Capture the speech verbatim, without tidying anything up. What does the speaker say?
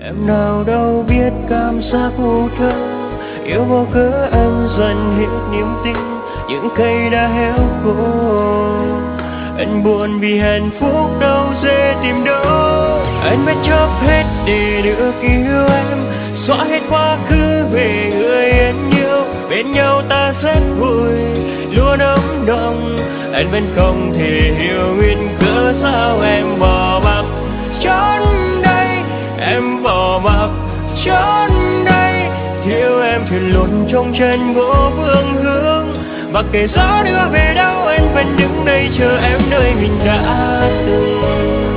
Em nào đâu biết cảm giác ngu thơ, yêu vô cớ em dần hết niềm tin, những cây đã héo khô. Anh buồn vì hạnh phúc đâu dễ tìm đâu, anh phải chấp hết để được yêu em, xóa hết quá khứ về người em yêu. Bên nhau ta rất vui, luôn ấm nồng, anh vẫn không thể hiểu nguyên cớ sao em bỏ mặc trốn đây, em bỏ mặc trốn đây. Thiếu em thuyền lụn trong chân vô phương hướng, mặc kệ gió đưa về đâu anh vẫn đứng đây chờ em nơi mình đã từng.